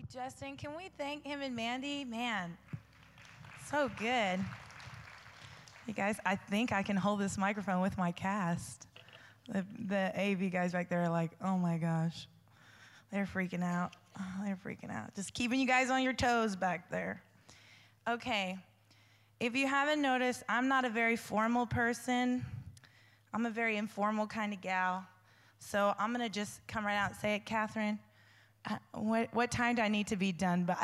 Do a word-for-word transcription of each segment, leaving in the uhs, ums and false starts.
Justin, can we thank him and Mandy? Man, so good. Hey guys, I think I can hold this microphone with my cast. The, the A V guys back there are like, oh my gosh. They're freaking out. Oh, they're freaking out. Just keeping you guys on your toes back there. Okay, if you haven't noticed, I'm not a very formal person. I'm a very informal kind of gal. So I'm gonna just come right out and say it, Catherine. Uh, what, what time do I need to be done by?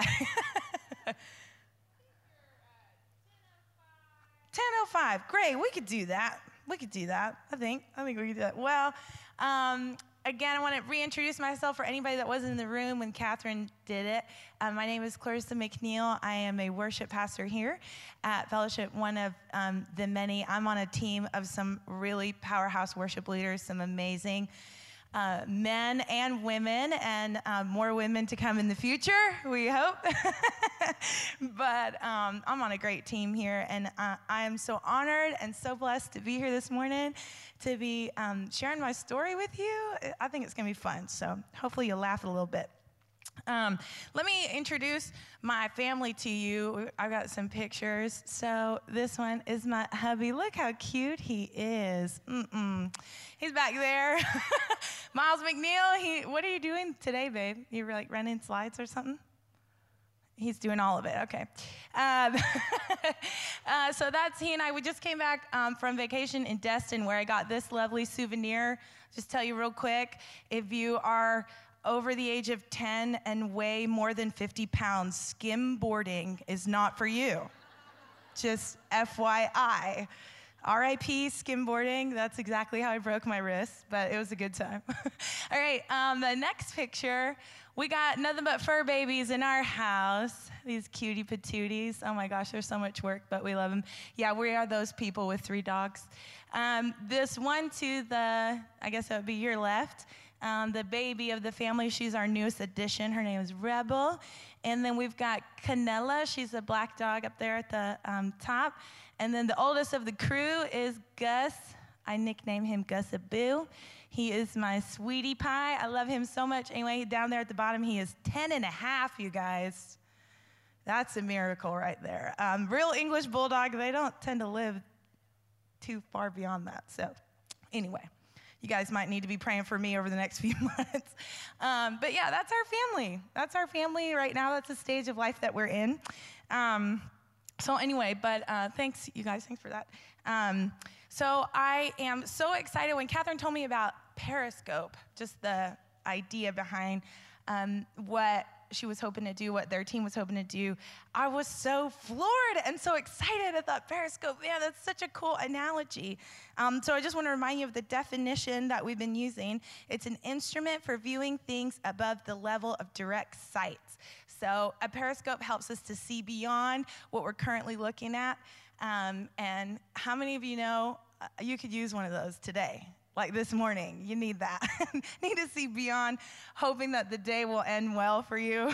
ten oh five, great, we could do that. We could do that, I think. I think we could do that. Well, um, again, I want to reintroduce myself for anybody that wasn't in the room when Catherine did it. Uh, my name is Clarissa McNeil. I am a worship pastor here at Fellowship, one of um, the many. I'm on a team of some really powerhouse worship leaders, some amazing Uh, men and women, and uh, more women to come in the future, we hope. But um, I'm on a great team here, and uh, I am so honored and so blessed to be here this morning, to be um, sharing my story with you. I think it's going to be fun, so hopefully you'll laugh a little bit. Um, let me introduce my family to you. I've got some pictures. So this one is my hubby. Look how cute he is. Mm-mm. He's back there. Miles McNeil, he, what are you doing today, babe? You were like running slides or something? He's doing all of it, okay. Um, uh, so that's he and I. We just came back um, from vacation in Destin where I got this lovely souvenir. Just tell you real quick, if you are over the age of ten and weigh more than fifty pounds, skimboarding is not for you. Just F Y I. R I P skimboarding, that's exactly how I broke my wrist, but it was a good time. All right, um, the next picture, we got nothing but fur babies in our house. These cutie patooties. Oh my gosh, there's so much work, but we love them. Yeah, we are those people with three dogs. Um, this one to the, I guess that would be your left, um, the baby of the family. She's our newest addition. Her name is Rebel. And then we've got Canella. She's a black dog up there at the um, top. And then the oldest of the crew is Gus. I nickname him Gus-a-Boo. He is my sweetie pie. I love him so much. Anyway, down there at the bottom, he is ten and a half, you guys. That's a miracle right there. Um, real English bulldog, they don't tend to live too far beyond that. So anyway, you guys might need to be praying for me over the next few months. Um, but yeah, that's our family. That's our family right now. That's the stage of life that we're in. Um, so anyway, but uh, thanks, you guys. Thanks for that. Um, so I am so excited when Catherine told me about Periscope, just the idea behind um, what she was hoping to do, what their team was hoping to do. I was so floored and so excited. I thought, Periscope, man, that's such a cool analogy. Um, so I just want to remind you of the definition that we've been using. It's an instrument for viewing things above the level of direct sight. So a periscope helps us to see beyond what we're currently looking at. Um, and how many of you know uh, you could use one of those today? Like this morning, you need that. Need to see beyond, hoping that the day will end well for you.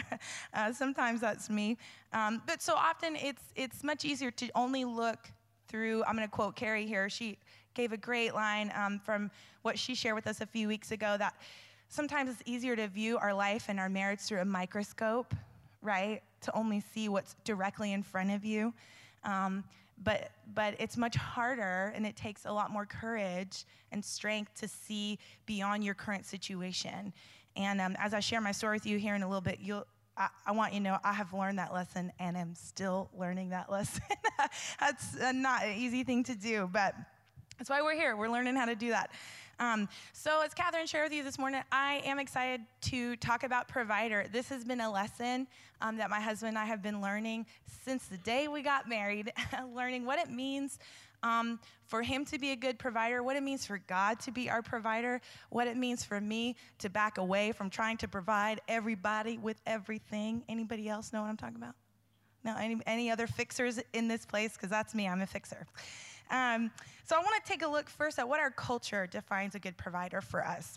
uh, sometimes that's me. Um, but so often it's it's much easier to only look through, I'm gonna quote Carrie here. She gave a great line um, from what she shared with us a few weeks ago, that sometimes it's easier to view our life and our marriage through a microscope, right? To only see what's directly in front of you. Um, But but it's much harder, and it takes a lot more courage and strength to see beyond your current situation. And um, as I share my story with you here in a little bit, you'll I, I want you to know I have learned that lesson, and am still learning that lesson. That's uh, not an easy thing to do, but that's why we're here. We're learning how to do that. Um, so as Catherine shared with you this morning, I am excited to talk about provider. This has been a lesson um, that my husband and I have been learning since the day we got married, learning what it means um, for him to be a good provider, what it means for God to be our provider, what it means for me to back away from trying to provide everybody with everything. Anybody else know what I'm talking about? No, any, any other fixers in this place? Because that's me, I'm a fixer. Um, so I want to take a look first at what our culture defines a good provider for us.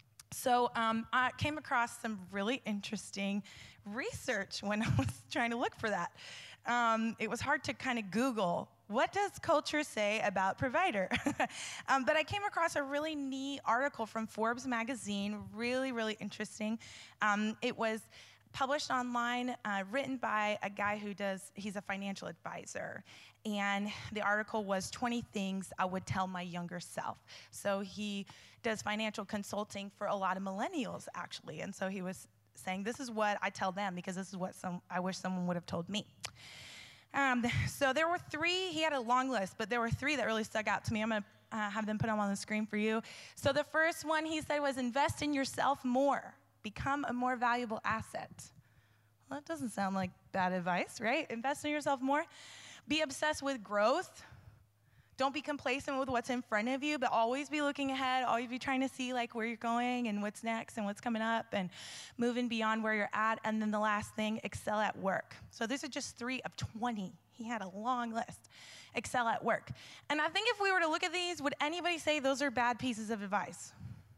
So um, I came across some really interesting research when I was trying to look for that. Um, it was hard to kind of Google, what does culture say about provider? um, but I came across a really neat article from Forbes magazine, really, really interesting. Um, it was published online, uh, written by a guy who does, he's a financial advisor. And the article was twenty things I would tell my younger self. So he does financial consulting for a lot of millennials, actually. And so he was saying, this is what I tell them because this is what some I wish someone would have told me. Um, so there were three, he had a long list, but there were three that really stuck out to me. I'm going to uh, have them put them on the screen for you. So the first one he said was invest in yourself more. Become a more valuable asset. Well, that doesn't sound like bad advice, right? Invest in yourself more. Be obsessed with growth. Don't be complacent with what's in front of you, but always be looking ahead, always be trying to see like where you're going and what's next and what's coming up and moving beyond where you're at. And then the last thing, excel at work. So these are just three of twenty. He had a long list. Excel at work. And I think if we were to look at these, would anybody say those are bad pieces of advice?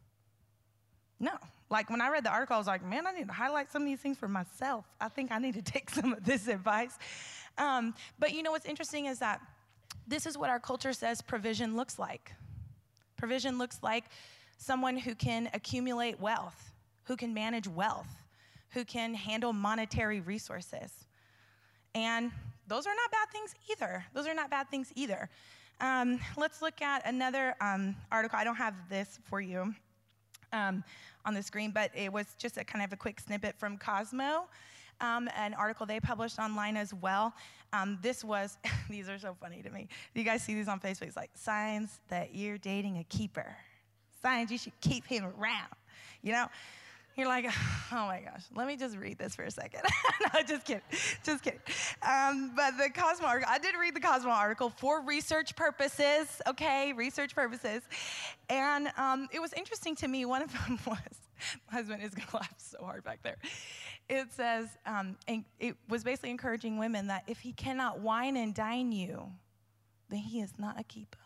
No. Like when I read the article, I was like, man, I need to highlight some of these things for myself. I think I need to take some of this advice. Um, but you know what's interesting is that this is what our culture says provision looks like. Provision looks like someone who can accumulate wealth, who can manage wealth, who can handle monetary resources. And those are not bad things either. Those are not bad things either. Um, let's look at another um, article. I don't have this for you um, on the screen, but it was just a kind of a quick snippet from Cosmo. Um, an article they published online as well. Um, this was, these are so funny to me. You guys see these on Facebook? It's like, signs that you're dating a keeper. Signs you should keep him around. You know? You're like, oh my gosh, let me just read this for a second. No, just kidding, just kidding. Um, but the Cosmo article, I did read the Cosmo article for research purposes, okay, research purposes. And um, it was interesting to me, one of them was, my husband is gonna laugh so hard back there. It says, um, and it was basically encouraging women that if he cannot wine and dine you, then he is not a keeper.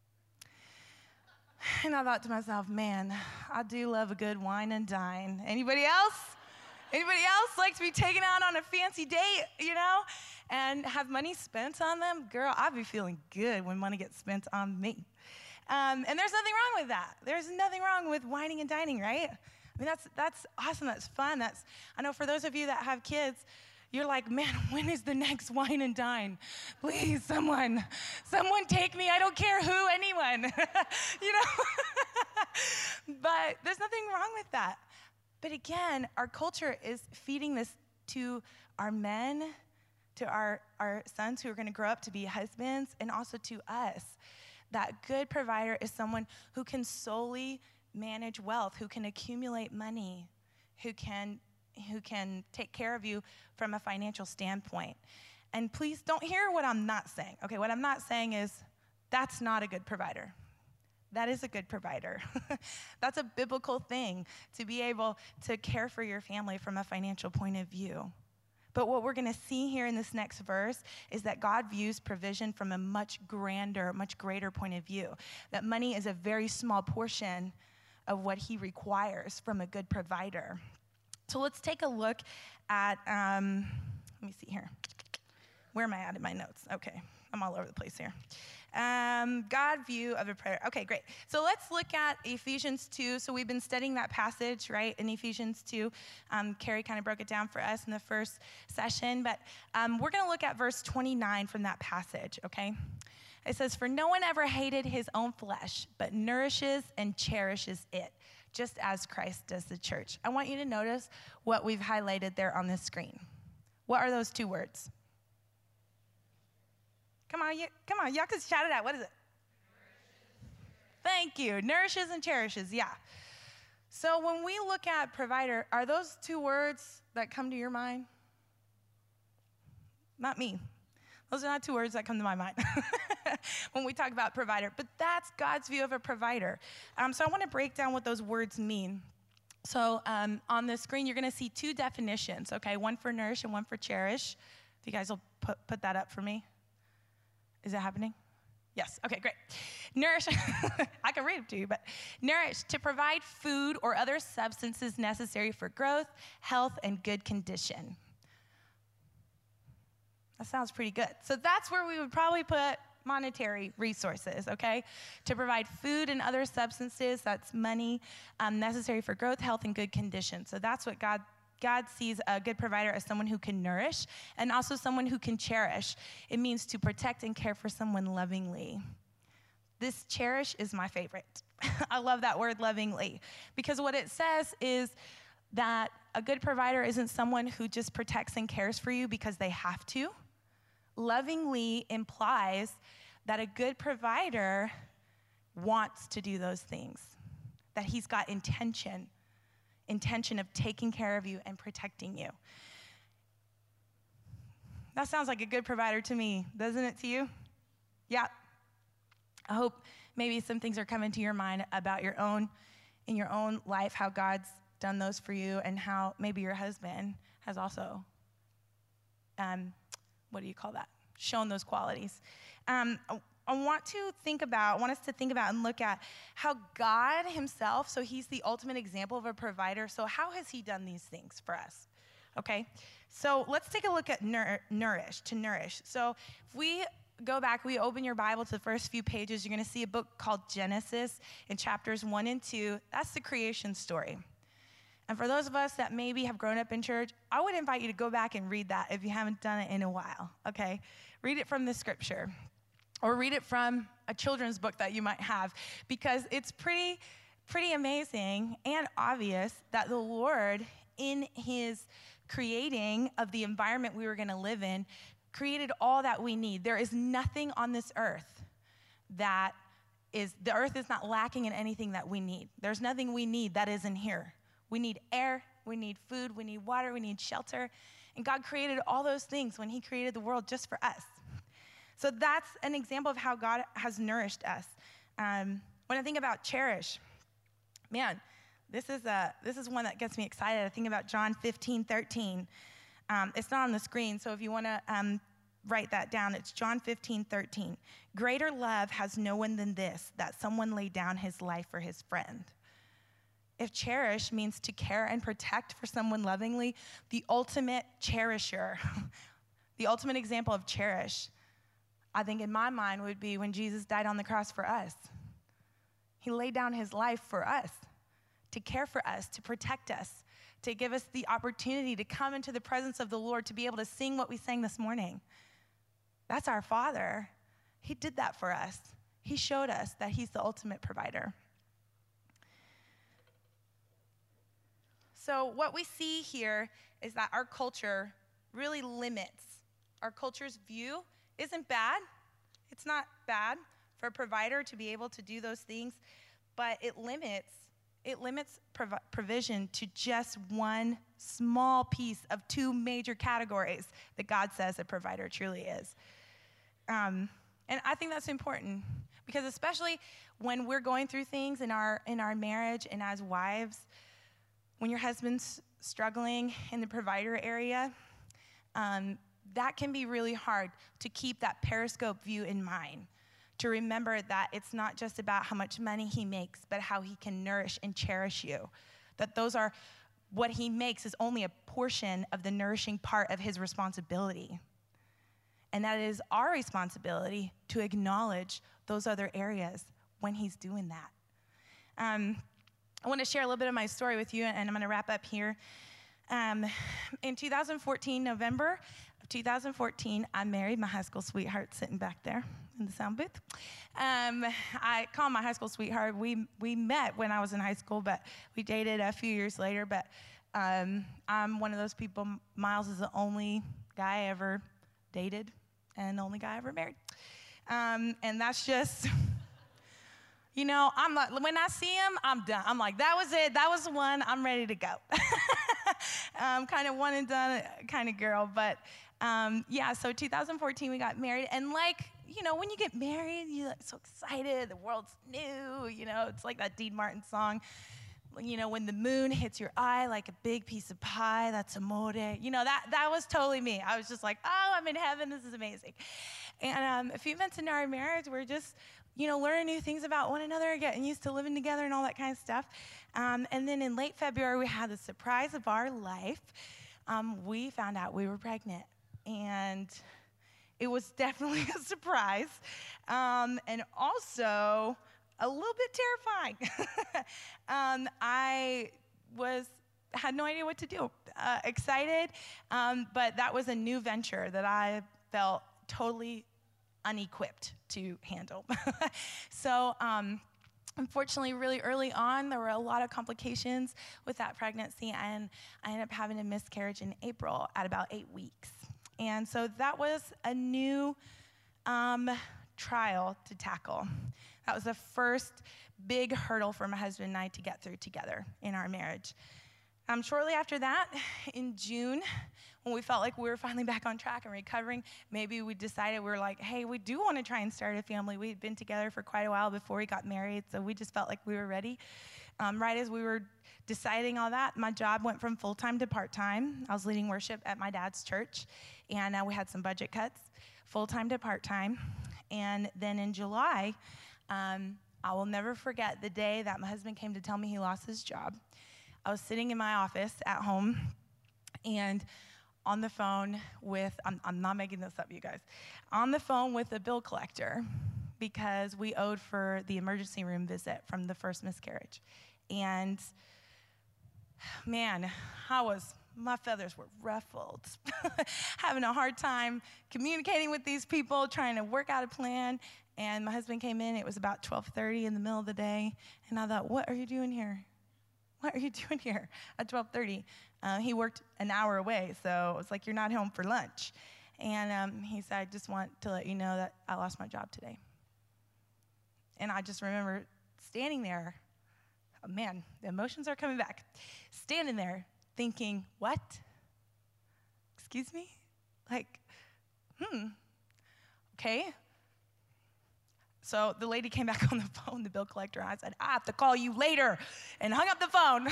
And I thought to myself, man, I do love a good wine and dine. Anybody else? Anybody else like to be taken out on a fancy date, you know, and have money spent on them? Girl, I'd be feeling good when money gets spent on me. Um, and there's nothing wrong with that. There's nothing wrong with wining and dining, right? I mean, that's that's awesome. That's fun. That's I know for those of you that have kids, you're like, man, when is the next wine and dine? Please, someone, someone take me. I don't care who, anyone, you know? But there's nothing wrong with that. But again, our culture is feeding this to our men, to our, our sons who are going to grow up to be husbands, and also to us. That good provider is someone who can solely manage wealth, who can accumulate money, who can who can take care of you from a financial standpoint. And please don't hear what I'm not saying. Okay, what I'm not saying is that's not a good provider. That is a good provider. That's a biblical thing to be able to care for your family from a financial point of view. But what we're going to see here in this next verse is that God views provision from a much grander, much greater point of view. That money is a very small portion of what he requires from a good provider. So let's take a look at, um, let me see here. Where am I at in my notes? Okay, I'm all over the place here. Um, God view of a prayer. Okay, great. So let's look at Ephesians two. So we've been studying that passage, right, in Ephesians two. Um, Carrie kind of broke it down for us in the first session. But um, we're going to look at verse twenty-nine from that passage, okay? It says, for no one ever hated his own flesh, but nourishes and cherishes it, just as Christ does the church. I want you to notice what we've highlighted there on this screen. What are those two words? Come on, you, come on, y'all can shout it out. What is it? Thank you. Nourishes and cherishes, yeah. So when we look at provider, are those two words that come to your mind? Not me. Those are not two words that come to my mind when we talk about provider. But that's God's view of a provider. Um, so I want to break down what those words mean. So um, on the screen, you're going to see two definitions, okay? One for nourish and one for cherish. If you guys will put, put that up for me. Is it happening? Yes. Okay, great. Nourish, I can read it to you, but nourish, to provide food or other substances necessary for growth, health, and good condition. That sounds pretty good. So that's where we would probably put monetary resources, okay? To provide food and other substances, that's money, um, necessary for growth, health, and good condition. So that's what God God sees a good provider as someone who can nourish and also someone who can cherish. It means to protect and care for someone lovingly. This cherish is my favorite. I love that word lovingly because what it says is that a good provider isn't someone who just protects and cares for you because they have to. Lovingly implies that a good provider wants to do those things, that he's got intention, intention of taking care of you and protecting you. That sounds like a good provider to me, doesn't it to you? Yeah. I hope maybe some things are coming to your mind about your own, in your own life, how God's done those for you and how maybe your husband has also, um, what do you call that? Shown those qualities. Um, I want to think about, I want us to think about and look at how God himself, so he's the ultimate example of a provider, so how has he done these things for us? Okay, so let's take a look at nour- nourish, to nourish. So if we go back, we open your Bible to the first few pages, you're going to see a book called Genesis in chapters one and two. That's the creation story. And for those of us that maybe have grown up in church, I would invite you to go back and read that if you haven't done it in a while, okay? Read it from the scripture. Or read it from a children's book that you might have, because it's pretty, pretty amazing and obvious that the Lord, in his creating of the environment we were going to live in, created all that we need. There is nothing on this earth that is, the earth is not lacking in anything that we need. There's nothing we need that isn't here. We need air, we need food, we need water, we need shelter. And God created all those things when he created the world just for us. So that's an example of how God has nourished us. Um, when I think about cherish, man, this is a this is one that gets me excited. I think about John fifteen thirteen. Um, it's not on the screen, so if you want to um, write that down, it's John fifteen thirteen. Greater love has no one than this, that someone laid down his life for his friend. If cherish means to care and protect for someone lovingly, the ultimate cherisher, the ultimate example of cherish, I think in my mind would be when Jesus died on the cross for us. He laid down his life for us, to care for us, to protect us, to give us the opportunity to come into the presence of the Lord, to be able to sing what we sang this morning. That's our Father. He did that for us. He showed us that he's the ultimate provider. So what we see here is that our culture really limits. Our culture's view isn't bad. It's not bad for a provider to be able to do those things, but it limits it limits prov- provision to just one small piece of two major categories that God says a provider truly is. Um, and I think that's important because especially when we're going through things in our in our marriage and as wives, when your husband's struggling in the provider area, um, that can be really hard to keep that periscope view in mind, to remember that it's not just about how much money he makes, but how he can nourish and cherish you. That those are, what he makes is only a portion of the nourishing part of his responsibility. And that it is our responsibility to acknowledge those other areas when he's doing that. Um, I want to share a little bit of my story with you, and I'm going to wrap up here. Um, in two thousand fourteen, November of two thousand fourteen, I married my high school sweetheart sitting back there in the sound booth. Um, I call him my high school sweetheart. We we met when I was in high school, but we dated a few years later. But um, I'm one of those people. Miles is the only guy I ever dated and the only guy I ever married. Um, and that's just... You know, I'm like, when I see him, I'm done. I'm like, that was it. That was the one. I'm ready to go. um, kind of one and done kind of girl. But um, yeah, so two thousand fourteen, we got married. And like, you know, when you get married, you're like so excited. The world's new. You know, it's like that Dean Martin song. You know, when the moon hits your eye like a big piece of pie, that's amore. You know, that, that was totally me. I was just like, oh, I'm in heaven. This is amazing. And um, a few months into our marriage, we're just, you know, learning new things about one another, getting used to living together and all that kind of stuff. Um, and then in late February, we had the surprise of our life. Um, we found out we were pregnant. And it was definitely a surprise. Um, and also a little bit terrifying. um, I was had no idea what to do. Uh, excited, um, but that was a new venture that I felt totally unequipped to handle. so, um, unfortunately, really early on, there were a lot of complications with that pregnancy, and I ended up having a miscarriage in April at about eight weeks. And so that was a new um, trial to tackle. That was the first big hurdle for my husband and I to get through together in our marriage. Um, shortly after that, in June, when we felt like we were finally back on track and recovering, maybe we decided we were like, hey, we do want to try and start a family. We had been together for quite a while before we got married, so we just felt like we were ready. Um, right as we were deciding all that, my job went from full-time to part-time. I was leading worship at my dad's church, and uh, we had some budget cuts, full-time to part-time. And then in July, um, I will never forget the day that my husband came to tell me he lost his job. I was sitting in my office at home and on the phone with, I'm, I'm not making this up, you guys, on the phone with a bill collector because we owed for the emergency room visit from the first miscarriage. And man, I was, my feathers were ruffled, having a hard time communicating with these people, trying to work out a plan. And my husband came in, it was about twelve thirty in the middle of the day, and I thought, what are you doing here? What are you doing here at twelve thirty? Uh, he worked an hour away, so it was like, you're not home for lunch. And um, he said, I just want to let you know that I lost my job today. And I just remember standing there, oh man, the emotions are coming back, standing there thinking, what? Excuse me? Like, hmm, okay. So the lady came back on the phone, the bill collector, and I said, I have to call you later, and hung up the phone.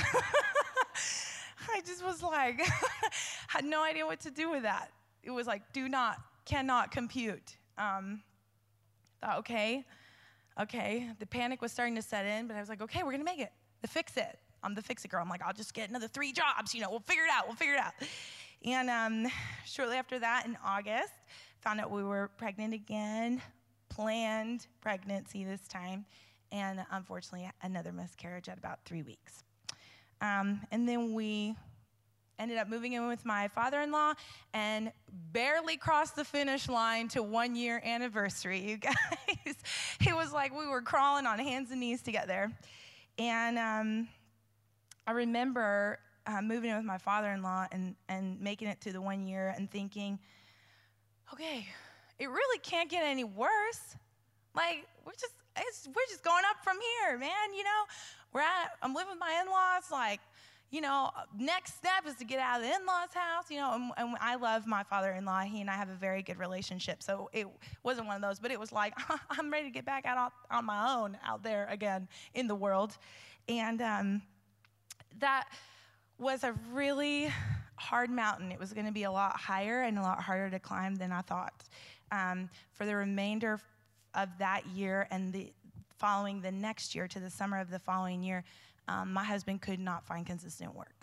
I just was like, had no idea what to do with that. It was like, do not, cannot compute. Um, thought, okay, okay. The panic was starting to set in, but I was like, okay, we're gonna make it. The fix it. I'm the fix it girl. I'm like, I'll just get another three jobs, you know, we'll figure it out, we'll figure it out. And um, shortly after that, in August, found out we were pregnant again. Planned pregnancy this time, and unfortunately another miscarriage at about three weeks. Um, and then we ended up moving in with my father-in-law and barely crossed the finish line to one year anniversary, you guys. It was like we were crawling on hands and knees to get there. And um, I remember uh, moving in with my father-in-law and, and making it to the one year and thinking, okay, it really can't get any worse. Like, we're just, it's, we're just going up from here, man, you know? We're at, I'm living with my in-laws, like, you know, next step is to get out of the in-laws' house, you know, and, and I love my father-in-law. He and I have a very good relationship, so it wasn't one of those, but it was like, I'm ready to get back out on, on my own out there again in the world. And um, that was a really hard mountain. It was going to be a lot higher and a lot harder to climb than I thought. Um, for the remainder of that year and the following the next year to the summer of the following year, um, my husband could not find consistent work.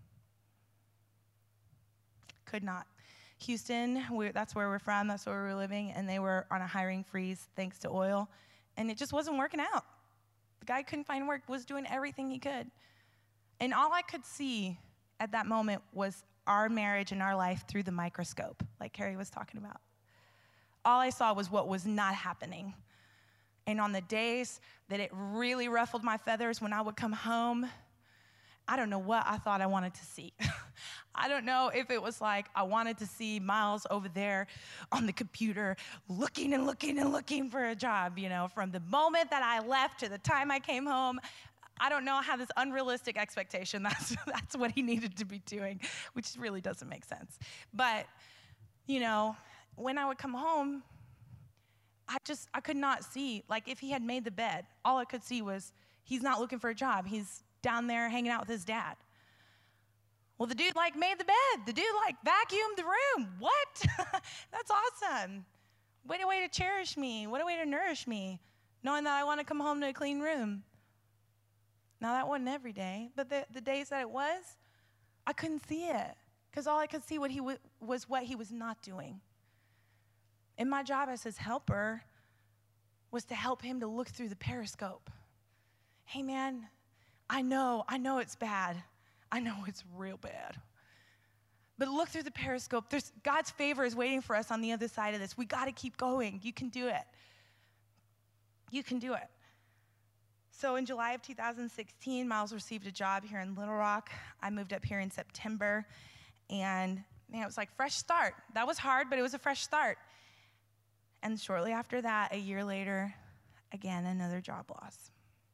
Could not. Houston, we're, that's where we're from, that's where we're living, and they were on a hiring freeze thanks to oil, and it just wasn't working out. The guy couldn't find work, was doing everything he could. And all I could see at that moment was our marriage and our life through the microscope, like Carrie was talking about. All I saw was what was not happening. And on the days that it really ruffled my feathers when I would come home, I don't know what I thought I wanted to see. I don't know if it was like I wanted to see Miles over there on the computer looking and looking and looking for a job, you know, from the moment that I left to the time I came home. I don't know, I had this unrealistic expectation. That's, that's what he needed to be doing, which really doesn't make sense. But, you know, when I would come home, I just, I could not see, like if he had made the bed, all I could see was he's not looking for a job. He's down there hanging out with his dad. Well, the dude like made the bed. The dude like vacuumed the room. What? That's awesome. What a way to cherish me. What a way to nourish me, knowing that I want to come home to a clean room. Now, that wasn't every day, but the, the days that it was, I couldn't see it because all I could see what he w- was what he was not doing. And my job as his helper was to help him to look through the periscope. Hey, man, I know, I know it's bad. I know it's real bad. But look through the periscope. There's, God's favor is waiting for us on the other side of this. We got to keep going. You can do it. You can do it. So in July of two thousand sixteen, Miles received a job here in Little Rock. I moved up here in September, and man, it was like fresh start. That was hard, but it was a fresh start. And shortly after that, a year later, again, another job loss.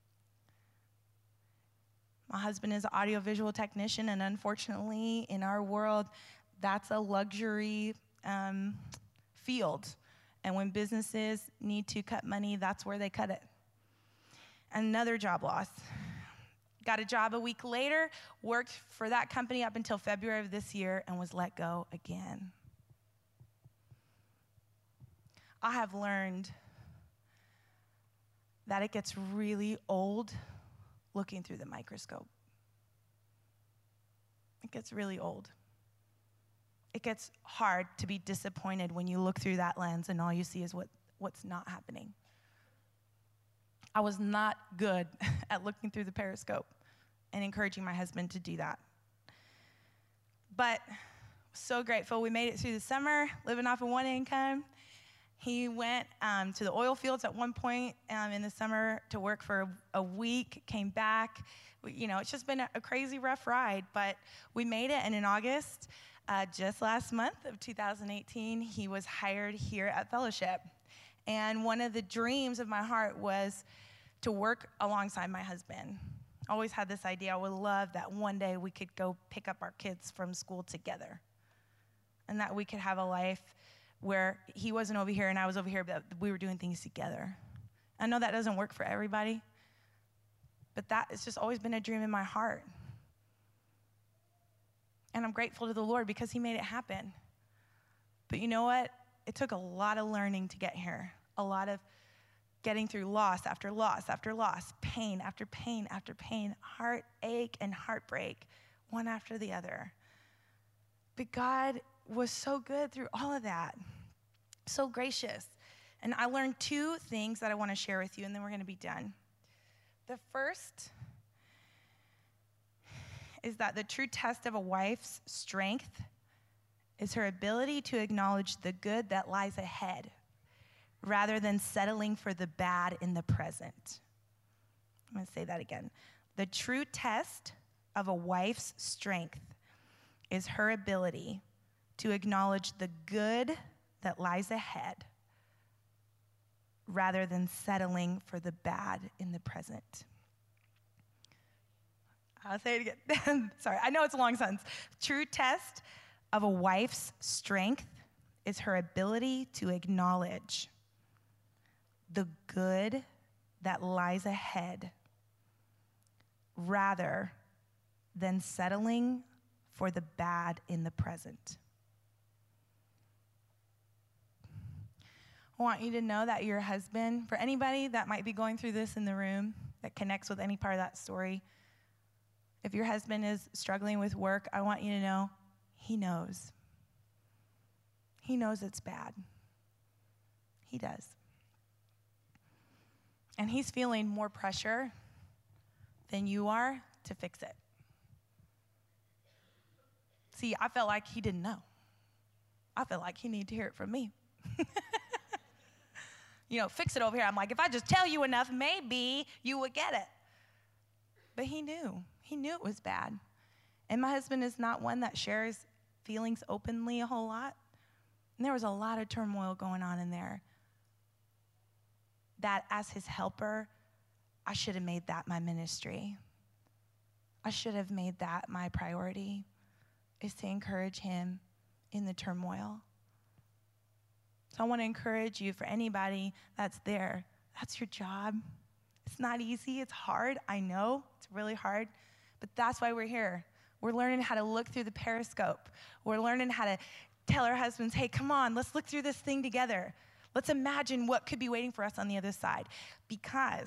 My husband is an audiovisual technician, and unfortunately, in our world, that's a luxury um, field. And when businesses need to cut money, that's where they cut it. Another job loss. Got a job a week later, worked for that company up until February of this year, and was let go again. I have learned that it gets really old looking through the microscope. It gets really old. It gets hard to be disappointed when you look through that lens and all you see is what, what's not happening. I was not good at looking through the periscope and encouraging my husband to do that. But so grateful. We made it through the summer, living off of one income. He went um, to the oil fields at one point um, in the summer to work for a, a week, came back. We, you know, it's just been a, a crazy, rough ride, but we made it. And in August, uh, just last month of two thousand eighteen, he was hired here at Fellowship. And one of the dreams of my heart was to work alongside my husband. I always had this idea. I would love that one day we could go pick up our kids from school together, and that we could have a life where he wasn't over here and I was over here, but we were doing things together. I know that doesn't work for everybody, but that has just always been a dream in my heart. And I'm grateful to the Lord because he made it happen. But you know what? It took a lot of learning to get here, a lot of getting through loss after loss after loss, pain after pain after pain, heartache and heartbreak, one after the other. But God was so good through all of that, so gracious. And I learned two things that I want to share with you, and then we're going to be done. The first is that the true test of a wife's strength is her ability to acknowledge the good that lies ahead rather than settling for the bad in the present. I'm going to say that again. The true test of a wife's strength is her ability to acknowledge the good that lies ahead rather than settling for the bad in the present. I'll say it again. Sorry, I know it's a long sentence. True test of a wife's strength is her ability to acknowledge the good that lies ahead rather than settling for the bad in the present. I want you to know that your husband, for anybody that might be going through this in the room that connects with any part of that story, if your husband is struggling with work, I want you to know he knows. He knows it's bad. He does. And he's feeling more pressure than you are to fix it. See, I felt like he didn't know. I felt like he needed to hear it from me. You know, fix it over here. I'm like, if I just tell you enough, maybe you would get it. But he knew. He knew it was bad. And my husband is not one that shares feelings openly a whole lot. And there was a lot of turmoil going on in there. That as his helper, I should have made that my ministry. I should have made that my priority, is to encourage him in the turmoil. So I want to encourage you, for anybody that's there, that's your job. It's not easy. It's hard. I know. It's really hard. But that's why we're here. We're learning how to look through the periscope. We're learning how to tell our husbands, hey, come on, let's look through this thing together. Let's imagine what could be waiting for us on the other side. Because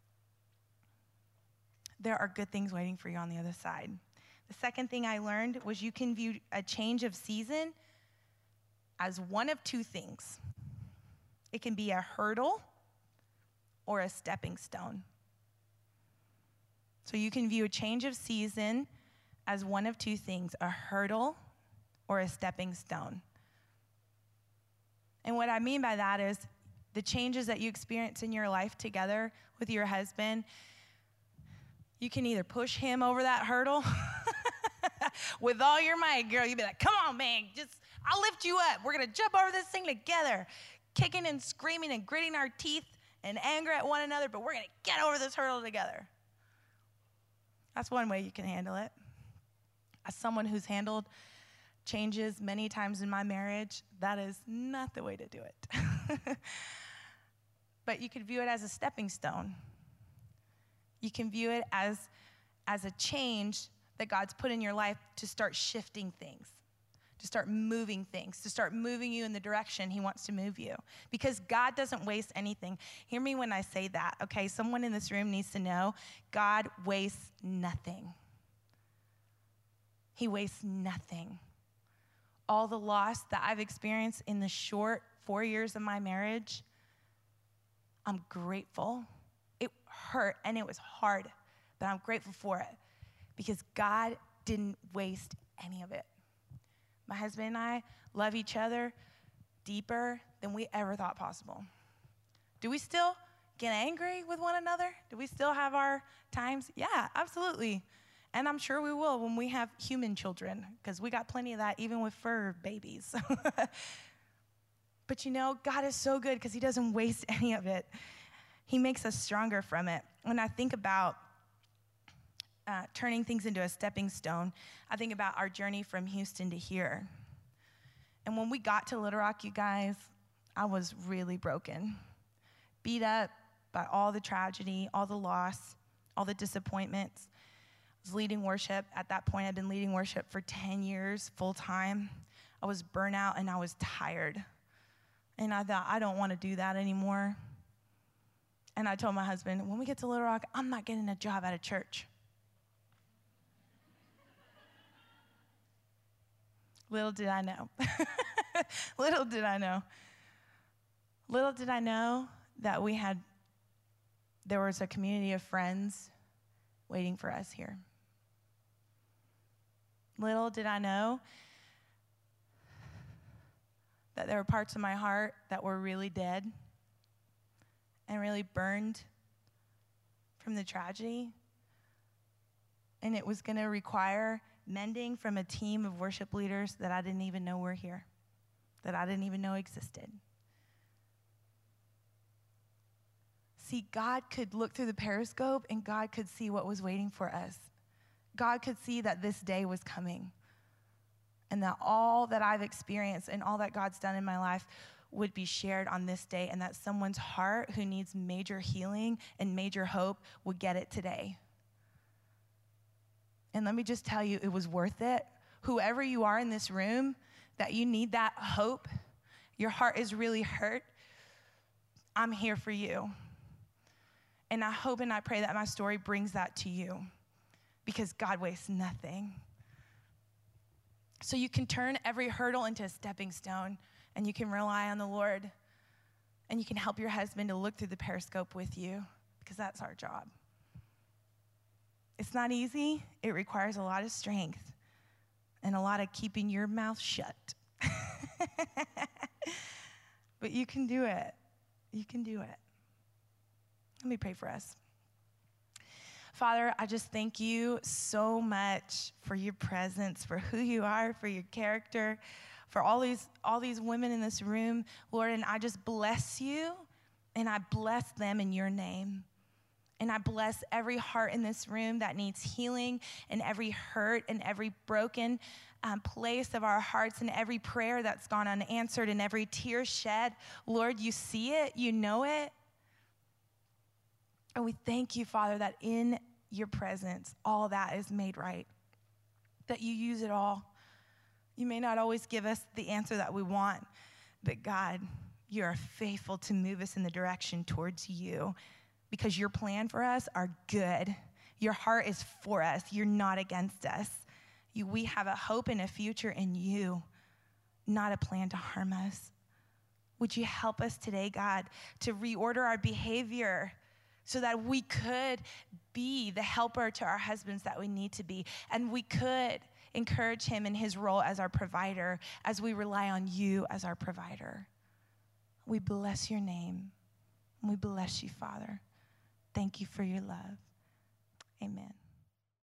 there are good things waiting for you on the other side. The second thing I learned was you can view a change of season as one of two things. It can be a hurdle or a stepping stone. So you can view a change of season as one of two things, a hurdle or a stepping stone. And what I mean by that is the changes that you experience in your life together with your husband, you can either push him over that hurdle with all your might, girl. You'd be like, come on, man, just, I'll lift you up. We're going to jump over this thing together, kicking and screaming and gritting our teeth and anger at one another, but we're going to get over this hurdle together. That's one way you can handle it. As someone who's handled changes many times in my marriage, that is not the way to do it. But you could view it as a stepping stone. You can view it as, as a change that God's put in your life to start shifting things, to start moving things, to start moving you in the direction he wants to move you. Because God doesn't waste anything. Hear me when I say that, okay? Someone in this room needs to know God wastes nothing. He wastes nothing. All the loss that I've experienced in the short four years of my marriage, I'm grateful. It hurt and it was hard, but I'm grateful for it because God didn't waste any of it. My husband and I love each other deeper than we ever thought possible. Do we still get angry with one another? Do we still have our times? Yeah, absolutely. And I'm sure we will when we have human children, because we got plenty of that even with fur babies. But you know, God is so good because he doesn't waste any of it. He makes us stronger from it. When I think about uh, turning things into a stepping stone, I think about our journey from Houston to here. And when we got to Little Rock, you guys, I was really broken, beat up by all the tragedy, all the loss, all the disappointments. I was leading worship. At that point, I'd been leading worship for ten years full time. I was burnt out and I was tired. And I thought, I don't want to do that anymore. And I told my husband, when we get to Little Rock, I'm not getting a job at a church. Little did I know. Little did I know. Little did I know that we had, there was a community of friends waiting for us here. Little did I know that there were parts of my heart that were really dead and really burned from the tragedy. And it was going to require mending from a team of worship leaders that I didn't even know were here, that I didn't even know existed. See, God could look through the periscope and God could see what was waiting for us. God could see that this day was coming and that all that I've experienced and all that God's done in my life would be shared on this day, and that someone's heart who needs major healing and major hope would get it today. And let me just tell you, it was worth it. Whoever you are in this room, that you need that hope, your heart is really hurt, I'm here for you. And I hope and I pray that my story brings that to you, because God wastes nothing. So you can turn every hurdle into a stepping stone, and you can rely on the Lord, and you can help your husband to look through the periscope with you, because that's our job. It's not easy. It requires a lot of strength and a lot of keeping your mouth shut. But you can do it. You can do it. Let me pray for us. Father, I just thank you so much for your presence, for who you are, for your character, for all these all these women in this room, Lord, and I just bless you, and I bless them in your name. And I bless every heart in this room that needs healing, and every hurt and every broken um, place of our hearts, and every prayer that's gone unanswered, and every tear shed. Lord, you see it, you know it. And we thank you, Father, that in your presence, all that is made right, that you use it all. You may not always give us the answer that we want, but God, you are faithful to move us in the direction towards you, because your plan for us are good. Your heart is for us. You're not against us. You, we have a hope and a future in you, not a plan to harm us. Would you help us today, God, to reorder our behavior so that we could be the helper to our husbands that we need to be, and we could encourage him in his role as our provider as we rely on you as our provider. We bless your name. We bless you, Father. Thank you for your love. Amen.